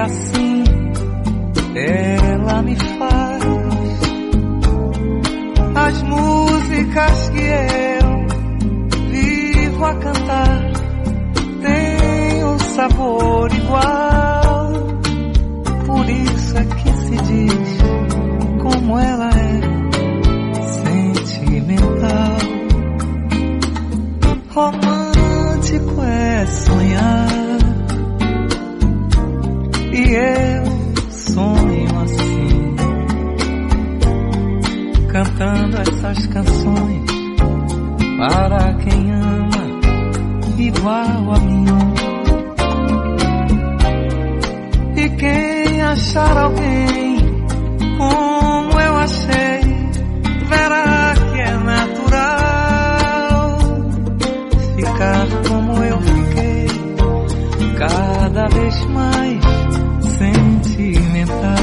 assim ela me faz. As músicas que eu vivo a cantar têm um sabor igual. Por isso é que se diz como ela é sentimental. Romântico é sonhar, e eu sonho assim, cantando essas canções para quem ama igual a mim. E quem achar alguém como eu achei, verá que é natural ficar como eu fiquei, cada vez mais sentimental.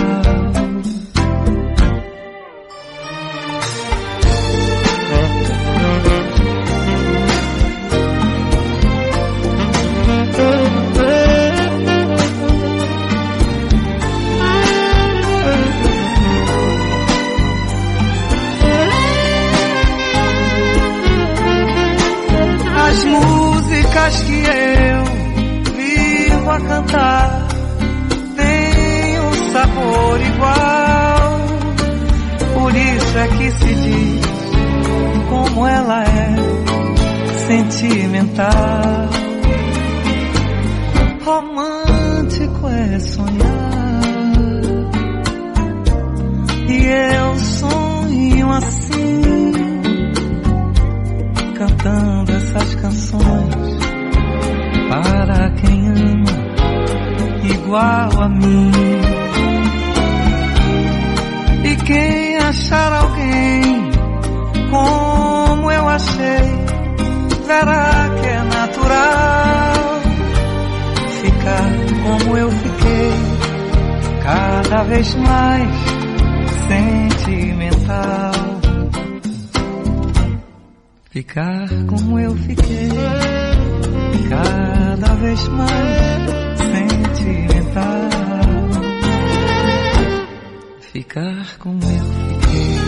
As músicas que eu vivo a cantar têm um sabor igual. Por isso é que se diz como ela é sentimental. Romântico é sonhar, e eu sonho assim, cantando essas canções para quem ama igual a mim. E quem achar alguém como eu achei, verá que é natural ficar como eu fiquei, cada vez mais sentimental. Ficar como eu fiquei, cada vez mais sentimental. Ficar como eu fiquei.